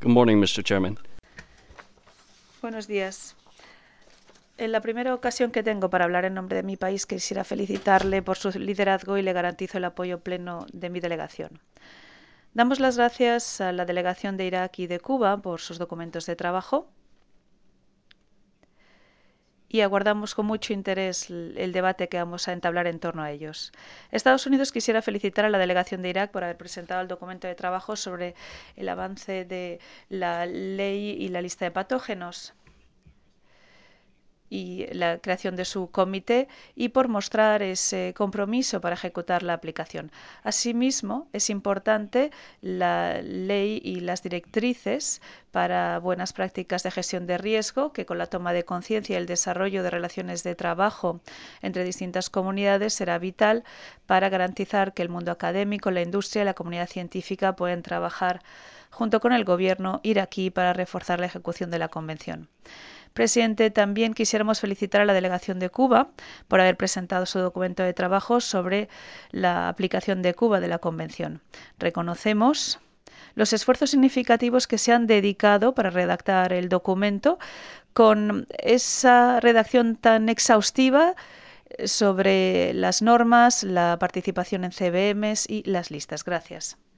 Good morning, Mr. Chairman. Buenos días. En la primera ocasión que tengo para hablar en nombre de mi país, quisiera felicitarle por su liderazgo y le garantizo el apoyo pleno de mi delegación. Damos las gracias a la delegación de Irak y de Cuba por sus documentos de trabajo y aguardamos con mucho interés el debate que vamos a entablar en torno a ellos. Estados Unidos quisiera felicitar a la delegación de Irak por haber presentado el documento de trabajo sobre el avance de la ley y la lista de patógenos y la creación de su comité y por mostrar ese compromiso para ejecutar la aplicación. Asimismo, es importante la ley y las directrices para buenas prácticas de gestión de riesgo, que con la toma de conciencia y el desarrollo de relaciones de trabajo entre distintas comunidades será vital para garantizar que el mundo académico, la industria y la comunidad científica pueden trabajar junto con el gobierno iraquí para reforzar la ejecución de la Convención. Presidente, también quisiéramos felicitar a la delegación de Cuba por haber presentado su documento de trabajo sobre la aplicación de Cuba de la Convención. Reconocemos los esfuerzos significativos que se han dedicado para redactar el documento con esa redacción tan exhaustiva sobre las normas, la participación en CBMs y las listas. Gracias.